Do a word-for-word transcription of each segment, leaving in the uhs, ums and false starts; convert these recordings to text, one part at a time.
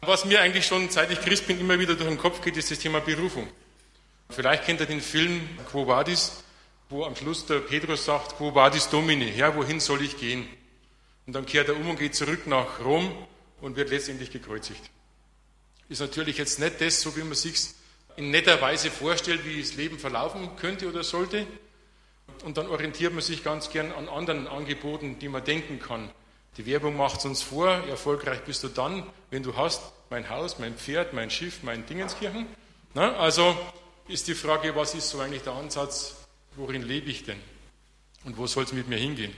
Was mir eigentlich schon, seit ich Christ bin, immer wieder durch den Kopf geht, ist das Thema Berufung. Vielleicht kennt ihr den Film Quo Vadis, wo am Schluss der Petrus sagt, Quo Vadis Domini, Herr, wohin soll ich gehen? Und dann kehrt er um und geht zurück nach Rom und wird letztendlich gekreuzigt. Ist natürlich jetzt nicht das, so wie man sich in netter Weise vorstellt, wie das Leben verlaufen könnte oder sollte. Und dann orientiert man sich ganz gern an anderen Angeboten, die man denken kann. Die Werbung macht es uns vor, erfolgreich bist du dann, wenn du hast, mein Haus, mein Pferd, mein Schiff, mein Dingenskirchen. Na, also ist die Frage, was ist so eigentlich der Ansatz, worin lebe ich denn? Und wo soll es mit mir hingehen?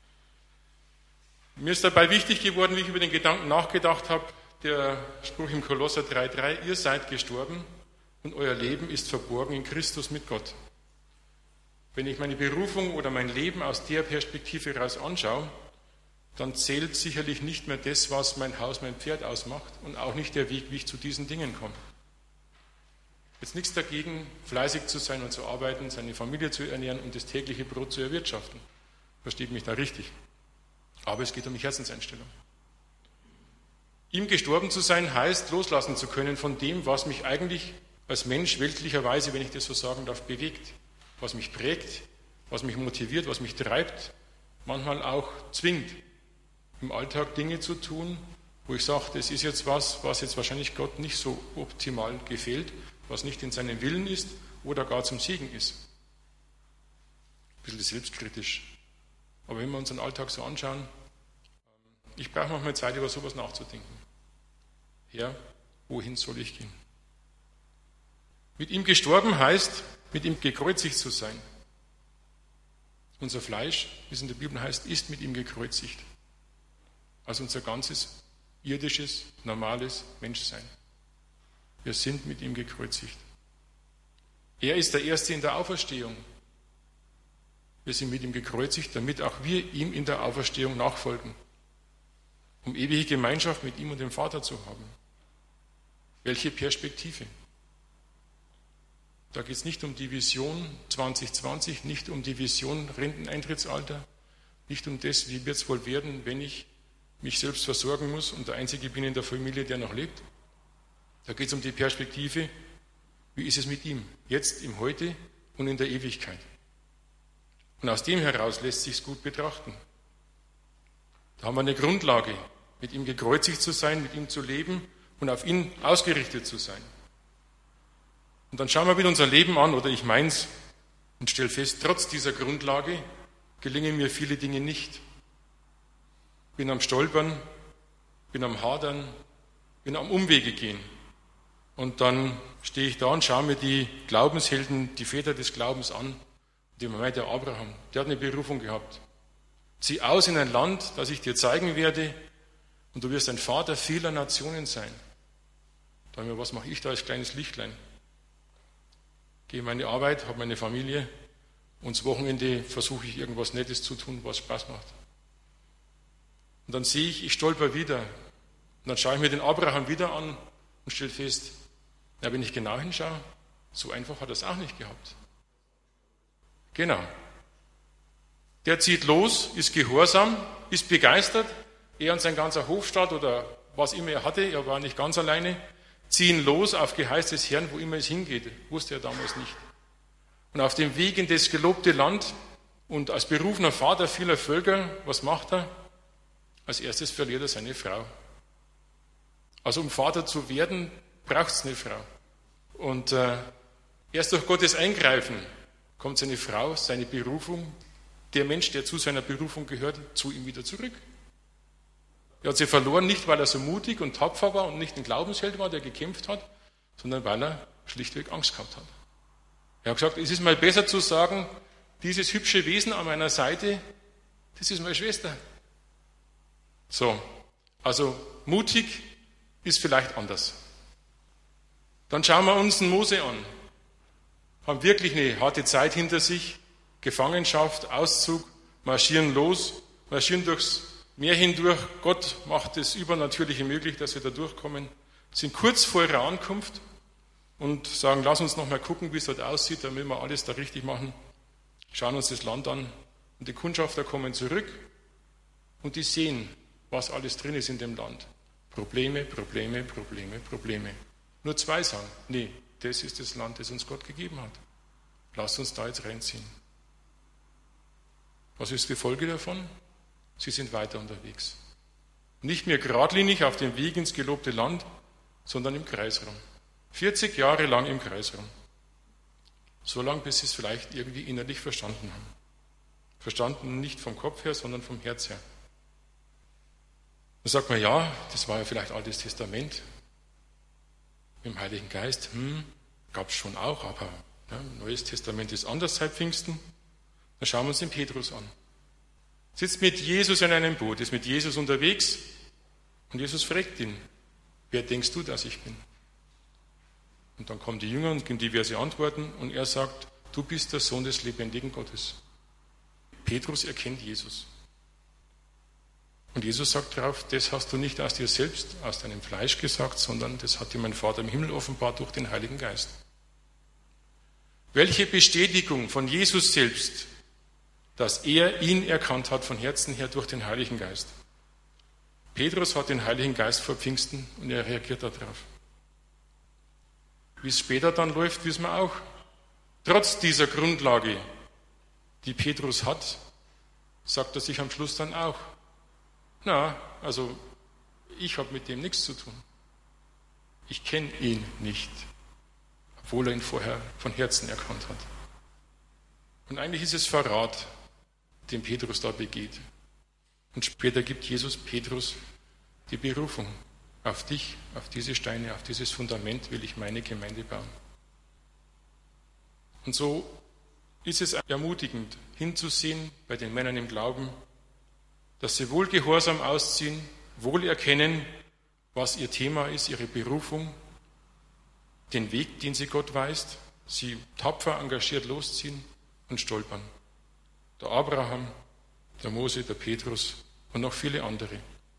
Mir ist dabei wichtig geworden, wie ich über den Gedanken nachgedacht habe, der Spruch im Kolosser drei drei, ihr seid gestorben und euer Leben ist verborgen in Christus mit Gott. Wenn ich meine Berufung oder mein Leben aus der Perspektive heraus anschaue, dann zählt sicherlich nicht mehr das, was mein Haus, mein Pferd ausmacht und auch nicht der Weg, wie ich zu diesen Dingen komme. Jetzt nichts dagegen, fleißig zu sein und zu arbeiten, seine Familie zu ernähren und das tägliche Brot zu erwirtschaften. Versteht mich da richtig. Aber es geht um die Herzenseinstellung. Ihm gestorben zu sein, heißt, loslassen zu können von dem, was mich eigentlich als Mensch weltlicherweise, wenn ich das so sagen darf, bewegt, was mich prägt, was mich motiviert, was mich treibt, manchmal auch zwingt, im Alltag Dinge zu tun, wo ich sage, das ist jetzt was, was jetzt wahrscheinlich Gott nicht so optimal gefällt, was nicht in seinem Willen ist oder gar zum Segen ist. Ein bisschen selbstkritisch. Aber wenn wir unseren Alltag so anschauen, ich brauche manchmal Zeit, über sowas nachzudenken. Herr, wohin soll ich gehen? Mit ihm gestorben heißt, mit ihm gekreuzigt zu sein. Unser Fleisch, wie es in der Bibel heißt, ist mit ihm gekreuzigt. Also unser ganzes irdisches, normales Menschsein. Wir sind mit ihm gekreuzigt. Er ist der Erste in der Auferstehung. Wir sind mit ihm gekreuzigt, damit auch wir ihm in der Auferstehung nachfolgen, um ewige Gemeinschaft mit ihm und dem Vater zu haben. Welche Perspektive? Da geht es nicht um die Vision zwanzig zwanzig, nicht um die Vision Renteneintrittsalter, nicht um das, wie wird es wohl werden, wenn ich mich selbst versorgen muss und der Einzige bin in der Familie, der noch lebt. Da geht es um die Perspektive, wie ist es mit ihm, jetzt, im Heute und in der Ewigkeit. Und aus dem heraus lässt sich es gut betrachten. Da haben wir eine Grundlage, mit ihm gekreuzigt zu sein, mit ihm zu leben und auf ihn ausgerichtet zu sein. Und dann schauen wir wieder unser Leben an, oder ich meins, und stelle fest, trotz dieser Grundlage gelingen mir viele Dinge nicht. Bin am Stolpern, bin am Hadern, bin am Umwege gehen. Und dann stehe ich da und schaue mir die Glaubenshelden, die Väter des Glaubens an. Die meint der Abraham, der hat eine Berufung gehabt. Zieh aus in ein Land, das ich dir zeigen werde, und du wirst ein Vater vieler Nationen sein. Da habe ich mir, was mache ich da als kleines Lichtlein? Gehe meine Arbeit, habe meine Familie und das Wochenende versuche ich irgendwas Nettes zu tun, was Spaß macht. Und dann sehe ich, ich stolper wieder. Und dann schaue ich mir den Abraham wieder an und stelle fest, ja, wenn ich genau hinschaue, so einfach hat er es auch nicht gehabt. Genau. Der zieht los, ist gehorsam, ist begeistert. Er und sein ganzer Hofstaat oder was immer er hatte, er war nicht ganz alleine, ziehen los auf Geheiß des Herrn, wo immer es hingeht. Wusste er damals nicht. Und auf dem Weg in das gelobte Land und als berufener Vater vieler Völker, was macht er? Als erstes verliert er seine Frau. Also um Vater zu werden, braucht es eine Frau. Und äh, erst durch Gottes Eingreifen kommt seine Frau, seine Berufung, der Mensch, der zu seiner Berufung gehört, zu ihm wieder zurück. Er hat sie verloren, nicht weil er so mutig und tapfer war und nicht ein Glaubensheld war, der gekämpft hat, sondern weil er schlichtweg Angst gehabt hat. Er hat gesagt, es ist mal besser zu sagen, dieses hübsche Wesen an meiner Seite, das ist meine Schwester. So, also mutig ist vielleicht anders. Dann schauen wir uns den Mose an. Haben wirklich eine harte Zeit hinter sich, Gefangenschaft, Auszug, marschieren los, marschieren durchs Meer hindurch. Gott macht das Übernatürliche möglich, dass wir da durchkommen. Sind kurz vor ihrer Ankunft und sagen, lass uns noch mal gucken, wie es dort aussieht, damit wir alles da richtig machen. Schauen uns das Land an und die Kundschafter kommen zurück und die sehen, was alles drin ist in dem Land. Probleme, Probleme, Probleme, Probleme. Nur zwei sagen, nee, das ist das Land, das uns Gott gegeben hat. Lasst uns da jetzt reinziehen. Was ist die Folge davon? Sie sind weiter unterwegs. Nicht mehr geradlinig auf dem Weg ins gelobte Land, sondern im Kreisraum. vierzig Jahre lang im Kreisraum. So lange, bis sie es vielleicht irgendwie innerlich verstanden haben. Verstanden nicht vom Kopf her, sondern vom Herz her. Da sagt man, ja, das war ja vielleicht Altes Testament. Mit dem Heiligen Geist, hm, gab es schon auch, aber ja, Neues Testament ist anders seit Pfingsten. Dann schauen wir uns den Petrus an. Sitzt mit Jesus in einem Boot, ist mit Jesus unterwegs und Jesus fragt ihn, wer denkst du, dass ich bin? Und dann kommen die Jünger und geben diverse Antworten und er sagt, du bist der Sohn des lebendigen Gottes. Petrus erkennt Jesus. Und Jesus sagt darauf, das hast du nicht aus dir selbst, aus deinem Fleisch gesagt, sondern das hat dir mein Vater im Himmel offenbart durch den Heiligen Geist. Welche Bestätigung von Jesus selbst, dass er ihn erkannt hat von Herzen her durch den Heiligen Geist. Petrus hat den Heiligen Geist vor Pfingsten und er reagiert darauf. Wie es später dann läuft, wissen wir auch. Trotz dieser Grundlage, die Petrus hat, sagt er sich am Schluss dann auch, na, also ich habe mit dem nichts zu tun. Ich kenne ihn nicht, obwohl er ihn vorher von Herzen erkannt hat. Und eigentlich ist es Verrat, den Petrus da begeht. Und später gibt Jesus Petrus die Berufung. Auf dich, auf diese Steine, auf dieses Fundament will ich meine Gemeinde bauen. Und so ist es ermutigend, hinzusehen bei den Männern im Glauben, dass sie wohl gehorsam ausziehen, wohl erkennen, was ihr Thema ist, ihre Berufung, den Weg, den sie Gott weist, sie tapfer engagiert losziehen und stolpern. Der Abraham, der Mose, der Petrus und noch viele andere.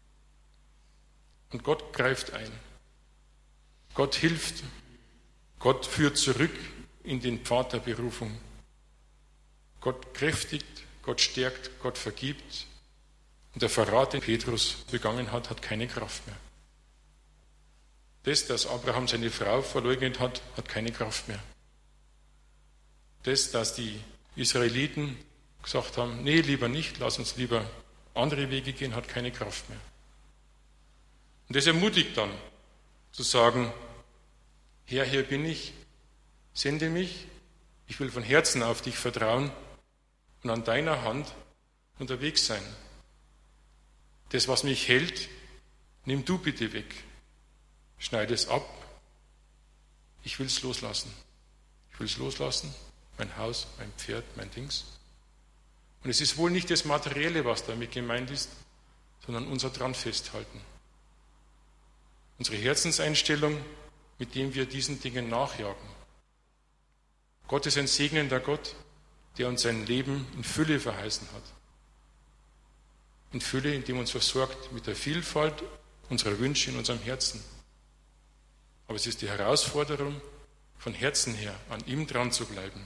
Und Gott greift ein. Gott hilft. Gott führt zurück in den Pfad der Berufung. Gott kräftigt, Gott stärkt, Gott vergibt. Und der Verrat, den Petrus begangen hat, hat keine Kraft mehr. Das, dass Abraham seine Frau verleugnet hat, hat keine Kraft mehr. Das, dass die Israeliten gesagt haben, nee, lieber nicht, lass uns lieber andere Wege gehen, hat keine Kraft mehr. Und das ermutigt dann, zu sagen, Herr, hier bin ich, sende mich, ich will von Herzen auf dich vertrauen und an deiner Hand unterwegs sein. Das, was mich hält, nimm du bitte weg. Schneide es ab. Ich will es loslassen. Ich will es loslassen. Mein Haus, mein Pferd, mein Dings. Und es ist wohl nicht das Materielle, was damit gemeint ist, sondern unser dran festhalten. Unsere Herzenseinstellung, mit dem wir diesen Dingen nachjagen. Gott ist ein segnender Gott, der uns sein Leben in Fülle verheißen hat. In Fülle, indem er uns versorgt mit der Vielfalt unserer Wünsche in unserem Herzen. Aber es ist die Herausforderung, von Herzen her an ihm dran zu bleiben.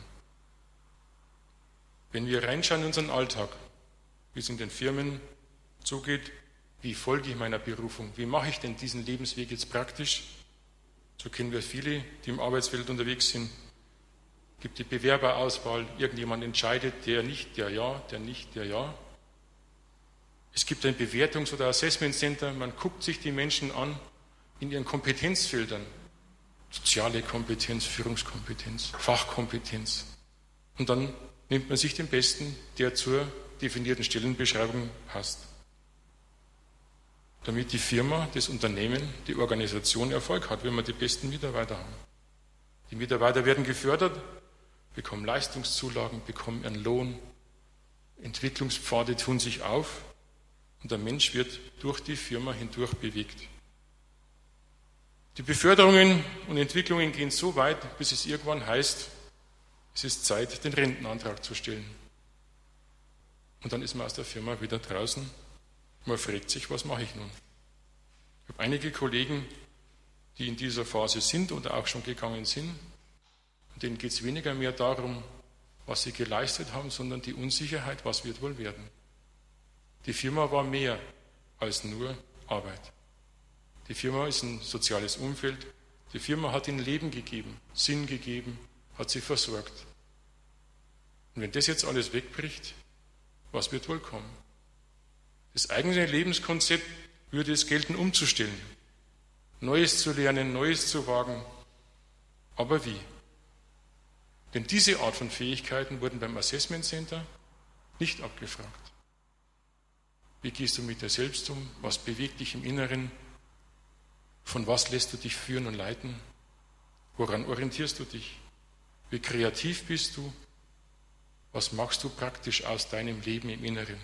Wenn wir reinschauen in unseren Alltag, wie es in den Firmen zugeht, wie folge ich meiner Berufung, wie mache ich denn diesen Lebensweg jetzt praktisch, so kennen wir viele, die im Arbeitsfeld unterwegs sind. Es gibt die Bewerberauswahl, irgendjemand entscheidet, der nicht, der ja, der nicht, der ja. Es gibt ein Bewertungs- oder Assessment Center, man guckt sich die Menschen an in ihren Kompetenzfeldern. Soziale Kompetenz, Führungskompetenz, Fachkompetenz. Und dann nimmt man sich den Besten, der zur definierten Stellenbeschreibung passt. Damit die Firma, das Unternehmen, die Organisation Erfolg hat, wenn wir die besten Mitarbeiter haben. Die Mitarbeiter werden gefördert, bekommen Leistungszulagen, bekommen ihren Lohn, Entwicklungspfade tun sich auf und der Mensch wird durch die Firma hindurch bewegt. Die Beförderungen und Entwicklungen gehen so weit, bis es irgendwann heißt, es ist Zeit, den Rentenantrag zu stellen. Und dann ist man aus der Firma wieder draußen. Man fragt sich, was mache ich nun? Ich habe einige Kollegen, die in dieser Phase sind oder auch schon gegangen sind. Und denen geht es weniger mehr darum, was sie geleistet haben, sondern die Unsicherheit, was wird wohl werden. Die Firma war mehr als nur Arbeit. Die Firma ist ein soziales Umfeld. Die Firma hat ihnen Leben gegeben, Sinn gegeben, hat sie versorgt. Und wenn das jetzt alles wegbricht, was wird wohl kommen? Das eigene Lebenskonzept würde es gelten, umzustellen, Neues zu lernen, Neues zu wagen. Aber wie? Denn diese Art von Fähigkeiten wurden beim Assessment Center nicht abgefragt. Wie gehst du mit dir selbst um? Was bewegt dich im Inneren? Von was lässt du dich führen und leiten? Woran orientierst du dich? Wie kreativ bist du? Was machst du praktisch aus deinem Leben im Inneren?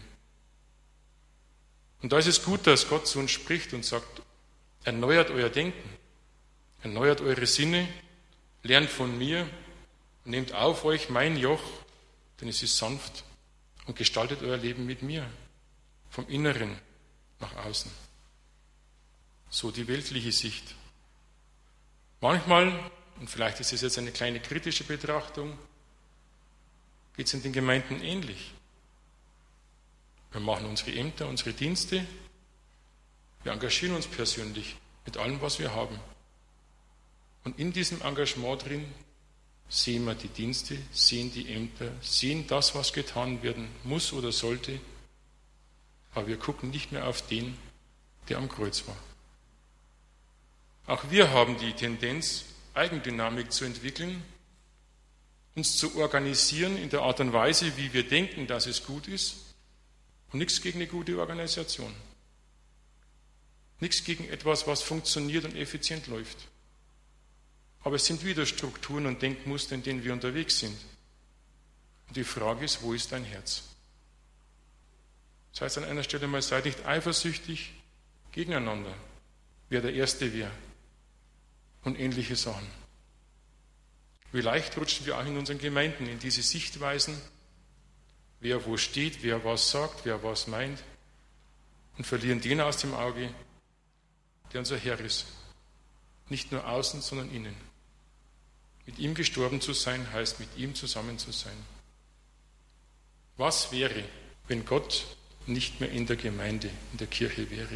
Und da ist es gut, dass Gott zu uns spricht und sagt, erneuert euer Denken, erneuert eure Sinne, lernt von mir, nehmt auf euch mein Joch, denn es ist sanft, und gestaltet euer Leben mit mir, vom Inneren nach außen. So die weltliche Sicht. Manchmal, und vielleicht ist es jetzt eine kleine kritische Betrachtung, geht es in den Gemeinden ähnlich. Wir machen unsere Ämter, unsere Dienste, wir engagieren uns persönlich mit allem, was wir haben. Und in diesem Engagement drin sehen wir die Dienste, sehen die Ämter, sehen das, was getan werden muss oder sollte, aber wir gucken nicht mehr auf den, der am Kreuz war. Auch wir haben die Tendenz, Eigendynamik zu entwickeln, uns zu organisieren in der Art und Weise, wie wir denken, dass es gut ist, und nichts gegen eine gute Organisation. Nichts gegen etwas, was funktioniert und effizient läuft. Aber es sind wieder Strukturen und Denkmuster, in denen wir unterwegs sind. Und die Frage ist, wo ist dein Herz? Das heißt an einer Stelle mal, seid nicht eifersüchtig gegeneinander, wer der Erste wäre und ähnliche Sachen. Wie leicht rutschen wir auch in unseren Gemeinden in diese Sichtweisen, wer wo steht, wer was sagt, wer was meint, und verlieren den aus dem Auge, der unser Herr ist. Nicht nur außen, sondern innen. Mit ihm gestorben zu sein, heißt mit ihm zusammen zu sein. Was wäre, wenn Gott nicht mehr in der Gemeinde, in der Kirche wäre?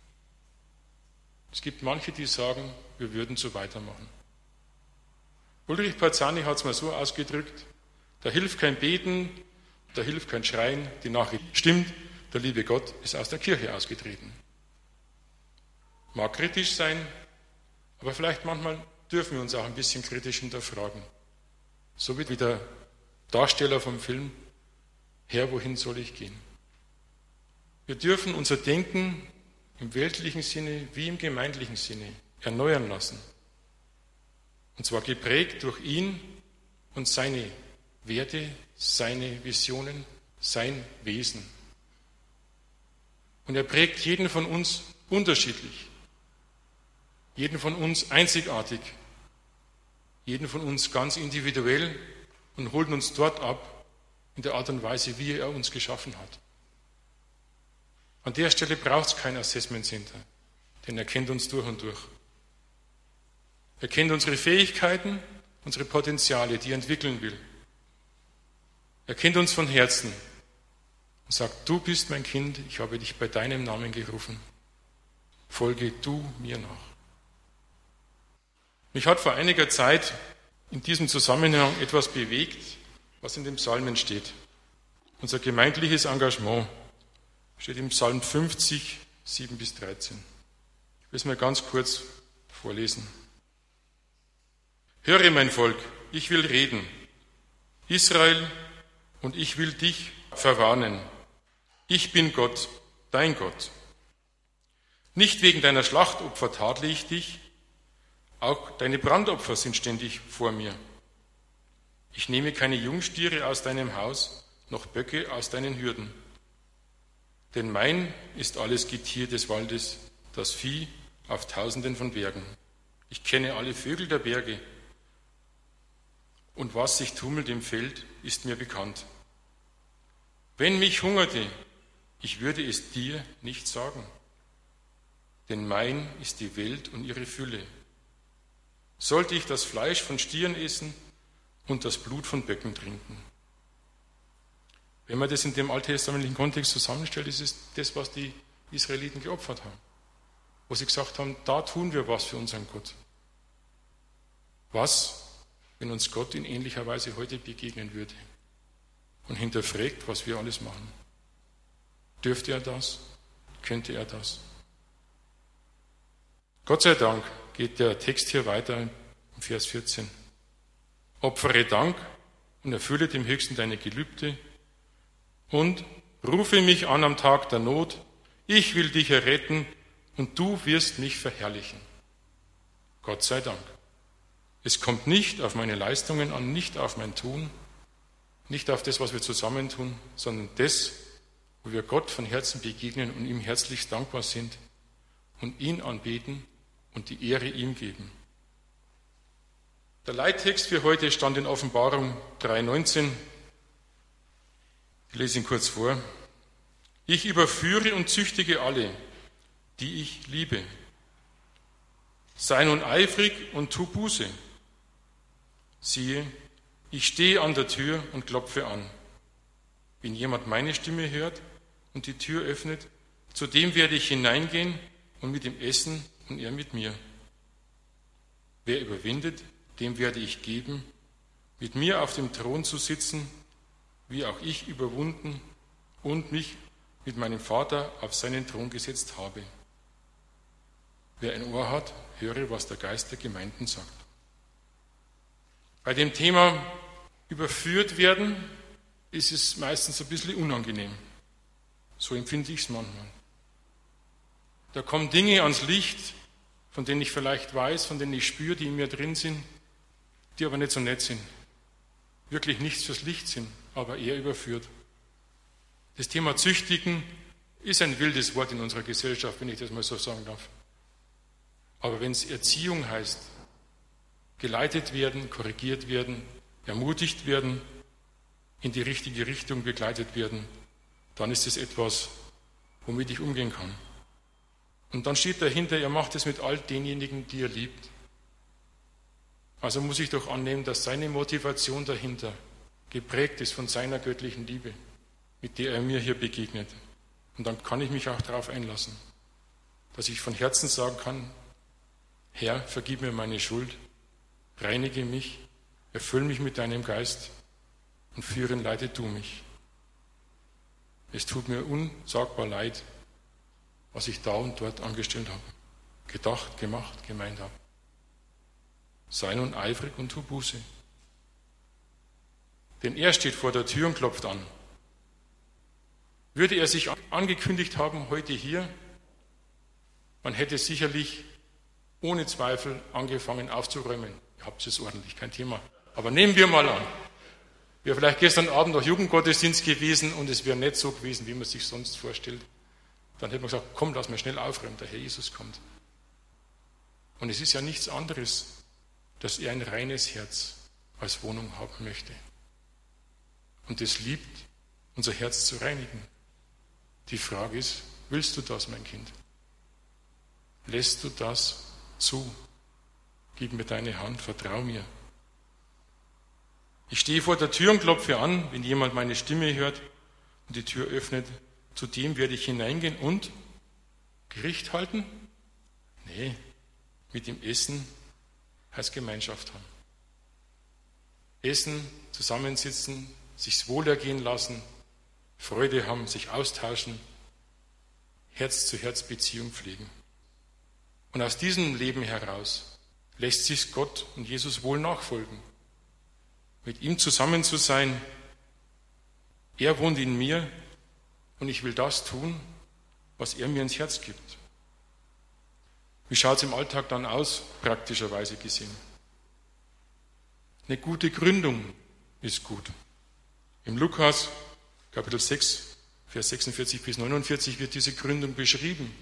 Es gibt manche, die sagen, wir würden so weitermachen. Ulrich Parzani hat es mal so ausgedrückt, da hilft kein Beten, da hilft kein Schreien, die Nachricht stimmt, der liebe Gott ist aus der Kirche ausgetreten. Mag kritisch sein, aber vielleicht manchmal dürfen wir uns auch ein bisschen kritisch hinterfragen. So wie der Darsteller vom Film, Herr, wohin soll ich gehen? Wir dürfen unser Denken im weltlichen Sinne wie im gemeindlichen Sinne erneuern lassen. Und zwar geprägt durch ihn und seine Werte, seine Visionen, sein Wesen. Und er prägt jeden von uns unterschiedlich, jeden von uns einzigartig, jeden von uns ganz individuell und holt uns dort ab, in der Art und Weise, wie er uns geschaffen hat. An der Stelle braucht es kein Assessment Center, denn er kennt uns durch und durch. Er kennt unsere Fähigkeiten, unsere Potenziale, die er entwickeln will. Er kennt uns von Herzen und sagt, du bist mein Kind, ich habe dich bei deinem Namen gerufen. Folge du mir nach. Mich hat vor einiger Zeit in diesem Zusammenhang etwas bewegt, was in den Psalmen steht. Unser gemeindliches Engagement steht im Psalm fünfzig, sieben bis dreizehn. Ich will es mal ganz kurz vorlesen. Höre, mein Volk, ich will reden. Israel, und ich will dich verwarnen. Ich bin Gott, dein Gott. Nicht wegen deiner Schlachtopfer tadle ich dich, auch deine Brandopfer sind ständig vor mir. Ich nehme keine Jungstiere aus deinem Haus, noch Böcke aus deinen Hürden. Denn mein ist alles Getier des Waldes, das Vieh auf Tausenden von Bergen. Ich kenne alle Vögel der Berge, und was sich tummelt im Feld, ist mir bekannt. Wenn mich hungerte, ich würde es dir nicht sagen, denn mein ist die Welt und ihre Fülle. Sollte ich das Fleisch von Stieren essen und das Blut von Böcken trinken? Wenn man das in dem alttestamentlichen Kontext zusammenstellt, ist es das, was die Israeliten geopfert haben. wo sie gesagt haben, da tun wir was für unseren Gott. Was, wenn uns Gott in ähnlicher Weise heute begegnen würde und hinterfragt, was wir alles machen? Dürfte er das? Könnte er das? Gott sei Dank geht der Text hier weiter im Vers vierzehn. Opfere Dank und erfülle dem Höchsten deine Gelübde und rufe mich an am Tag der Not. Ich will dich erretten und du wirst mich verherrlichen. Gott sei Dank. Es kommt nicht auf meine Leistungen an, nicht auf mein Tun, nicht auf das, was wir zusammentun, sondern das, wo wir Gott von Herzen begegnen und ihm herzlich dankbar sind und ihn anbeten und die Ehre ihm geben. Der Leittext für heute stand in Offenbarung drei neunzehn. Ich lese ihn kurz vor. Ich überführe und züchtige alle, die ich liebe. Sei nun eifrig und tu Buße. Siehe, ich stehe an der Tür und klopfe an. Wenn jemand meine Stimme hört und die Tür öffnet, zu dem werde ich hineingehen und mit ihm essen und er mit mir. Wer überwindet, dem werde ich geben, mit mir auf dem Thron zu sitzen, wie auch ich überwunden und mich mit meinem Vater auf seinen Thron gesetzt habe. Wer ein Ohr hat, höre, was der Geist der Gemeinden sagt. Bei dem Thema überführt werden ist es meistens ein bisschen unangenehm. So empfinde ich es manchmal. Da kommen Dinge ans Licht, von denen ich vielleicht weiß, von denen ich spüre, die in mir drin sind, die aber nicht so nett sind. Wirklich nichts fürs Licht sind, aber eher überführt. Das Thema Züchtigen ist ein wildes Wort in unserer Gesellschaft, wenn ich das mal so sagen darf. Aber wenn es Erziehung heißt, geleitet werden, korrigiert werden, ermutigt werden, in die richtige Richtung begleitet werden, dann ist es etwas, womit ich umgehen kann. Und dann steht dahinter, er macht es mit all denjenigen, die er liebt. Also muss ich doch annehmen, dass seine Motivation dahinter geprägt ist von seiner göttlichen Liebe, mit der er mir hier begegnet. Und dann kann ich mich auch darauf einlassen, dass ich von Herzen sagen kann, Herr, vergib mir meine Schuld, reinige mich, erfüll mich mit deinem Geist und führe und leite du mich. Es tut mir unsagbar leid, was ich da und dort angestellt habe, gedacht, gemacht, gemeint habe. Sei nun eifrig und tu Buße. Denn er steht vor der Tür und klopft an. Würde er sich angekündigt haben, heute hier, man hätte sicherlich ohne Zweifel angefangen aufzuräumen. Ihr habt es ordentlich, kein Thema. Aber nehmen wir mal an, wäre vielleicht gestern Abend noch Jugendgottesdienst gewesen und es wäre nicht so gewesen, wie man sich sonst vorstellt. Dann hätte man gesagt, komm, lass mal schnell aufräumen, der Herr Jesus kommt. Und es ist ja nichts anderes, dass er ein reines Herz als Wohnung haben möchte. Und es liebt, unser Herz zu reinigen. Die Frage ist, willst du das, mein Kind? Lässt du das zu? Gib mir deine Hand, vertrau mir. Ich stehe vor der Tür und klopfe an, wenn jemand meine Stimme hört und die Tür öffnet, zu dem werde ich hineingehen und Gericht halten? Nee, mit dem Essen heißt Gemeinschaft haben. Essen, zusammensitzen, sich's wohlergehen lassen, Freude haben, sich austauschen, Herz-zu-Herz-Beziehung pflegen. Und aus diesem Leben heraus lässt sich Gott und Jesus wohl nachfolgen. Mit ihm zusammen zu sein, er wohnt in mir und ich will das tun, was er mir ins Herz gibt. Wie schaut es im Alltag dann aus, praktischerweise gesehen? Eine gute Gründung ist gut. Im Lukas, Kapitel sechs, Vers sechsundvierzig bis neunundvierzig wird diese Gründung beschrieben,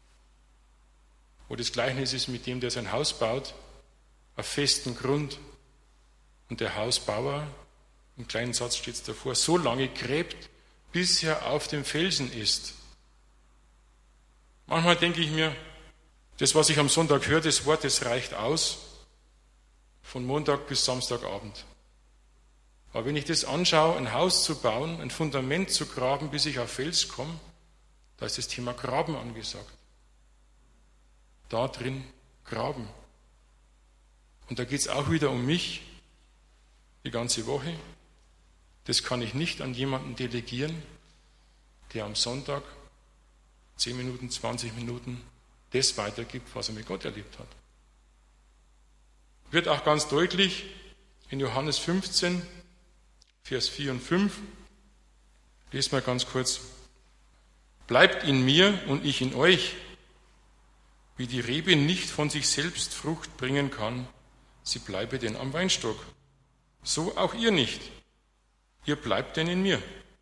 wo das Gleichnis ist mit dem, der sein Haus baut, auf festen Grund. Und der Hausbauer, im kleinen Satz steht es davor, so lange gräbt, bis er auf dem Felsen ist. Manchmal denke ich mir, das, was ich am Sonntag höre, das Wort, das reicht aus, von Montag bis Samstagabend. Aber wenn ich das anschaue, ein Haus zu bauen, ein Fundament zu graben, bis ich auf Fels komme, da ist das Thema Graben angesagt. da drin graben. Und da geht es auch wieder um mich, die ganze Woche. Das kann ich nicht an jemanden delegieren, der am Sonntag zehn Minuten, zwanzig Minuten das weitergibt, was er mit Gott erlebt hat. Wird auch ganz deutlich in Johannes fünfzehn, Vers vier und fünf. Lesen wir ganz kurz. Bleibt in mir und ich in euch, wie die Rebe nicht von sich selbst Frucht bringen kann, sie bleibe denn am Weinstock. So auch ihr nicht. Ihr bleibt denn in mir.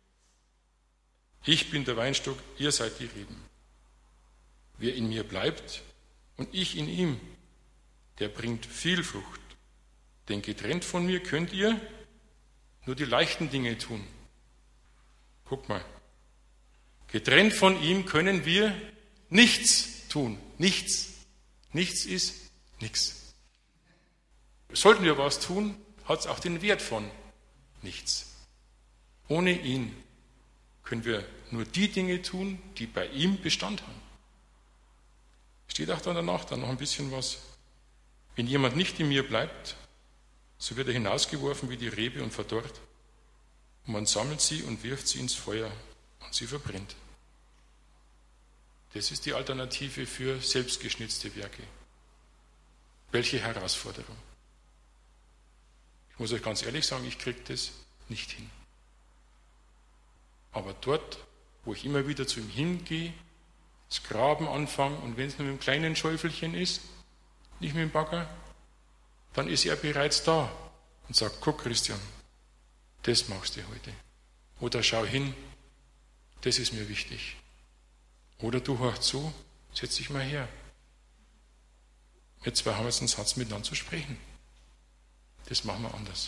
Ich bin der Weinstock, ihr seid die Reben. Wer in mir bleibt und ich in ihm, der bringt viel Frucht. Denn getrennt von mir könnt ihr nur die leichten Dinge tun. Guck mal. Getrennt von ihm können wir nichts tun. Nichts. Nichts ist nichts. Sollten wir was tun, hat es auch den Wert von nichts. Ohne ihn können wir nur die Dinge tun, die bei ihm Bestand haben. Steht auch dann danach dann noch ein bisschen was. Wenn jemand nicht in mir bleibt, so wird er hinausgeworfen wie die Rebe und verdorrt. Und man sammelt sie und wirft sie ins Feuer und sie verbrennt. Das ist die Alternative für selbstgeschnitzte Werke. Welche Herausforderung. Ich muss euch ganz ehrlich sagen, ich kriege das nicht hin. Aber dort, wo ich immer wieder zu ihm hingehe, das Graben anfange und wenn es nur mit einem kleinen Schäufelchen ist, nicht mit dem Bagger, dann ist er bereits da und sagt, guck Christian, das machst du heute. Oder schau hin, das ist mir wichtig. Oder du hörst zu, setz dich mal her. Wir zwei haben jetzt einen Satz miteinander zu sprechen. Das machen wir anders.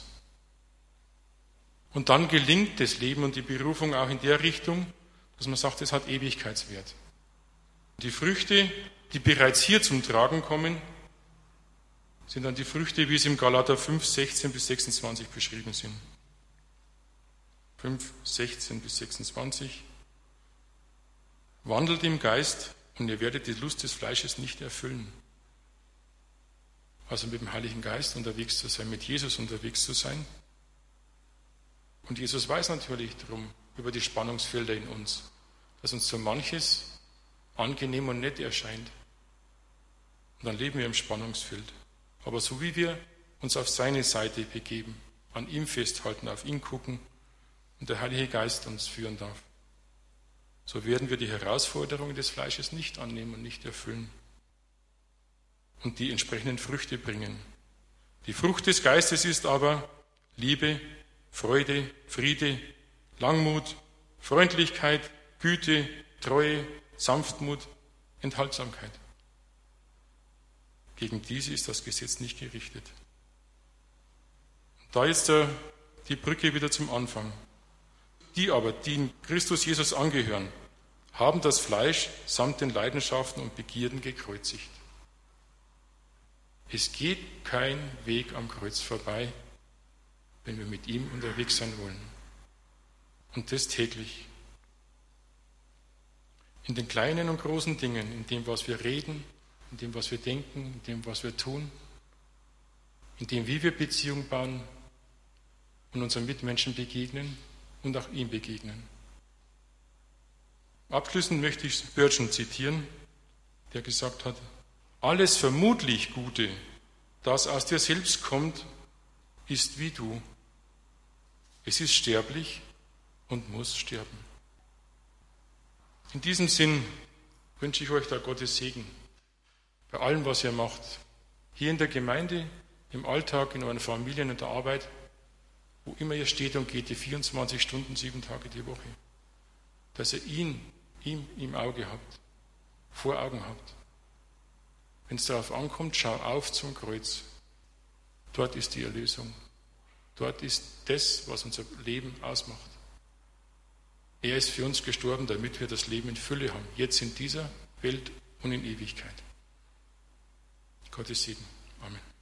Und dann gelingt das Leben und die Berufung auch in der Richtung, dass man sagt, es hat Ewigkeitswert. Die Früchte, die bereits hier zum Tragen kommen, sind dann die Früchte, wie es im Galater fünf, sechzehn bis sechsundzwanzig beschrieben sind. fünf, sechzehn bis sechsundzwanzig. Wandelt im Geist und ihr werdet die Lust des Fleisches nicht erfüllen. Also mit dem Heiligen Geist unterwegs zu sein, mit Jesus unterwegs zu sein. Und Jesus weiß natürlich darum, über die Spannungsfelder in uns, dass uns so manches angenehm und nett erscheint. Und dann leben wir im Spannungsfeld. Aber so wie wir uns auf seine Seite begeben, an ihm festhalten, auf ihn gucken und der Heilige Geist uns führen darf, so werden wir die Herausforderungen des Fleisches nicht annehmen und nicht erfüllen und die entsprechenden Früchte bringen. Die Frucht des Geistes ist aber Liebe, Freude, Friede, Langmut, Freundlichkeit, Güte, Treue, Sanftmut, Enthaltsamkeit. Gegen diese ist das Gesetz nicht gerichtet. Da ist die Brücke wieder zum Anfang. Die aber, die in Christus Jesus angehören, haben das Fleisch samt den Leidenschaften und Begierden gekreuzigt. Es geht kein Weg am Kreuz vorbei, wenn wir mit ihm unterwegs sein wollen. Und das täglich. In den kleinen und großen Dingen, in dem, was wir reden, in dem, was wir denken, in dem, was wir tun, in dem, wie wir Beziehung bauen und unseren Mitmenschen begegnen und auch ihm begegnen. Abschließend möchte ich Spurgeon zitieren, der gesagt hat, alles vermutlich Gute, das aus dir selbst kommt, ist wie du. Es ist sterblich und muss sterben. In diesem Sinn wünsche ich euch da Gottes Segen bei allem, was ihr macht. Hier in der Gemeinde, im Alltag, in euren Familien und der Arbeit, wo immer ihr steht und geht, die vierundzwanzig Stunden, sieben Tage die Woche. Dass ihr ihn, ihm im Auge habt, vor Augen habt. Wenn es darauf ankommt, schau auf zum Kreuz. Dort ist die Erlösung. Dort ist das, was unser Leben ausmacht. Er ist für uns gestorben, damit wir das Leben in Fülle haben. Jetzt in dieser Welt und in Ewigkeit. Gottes Segen. Amen.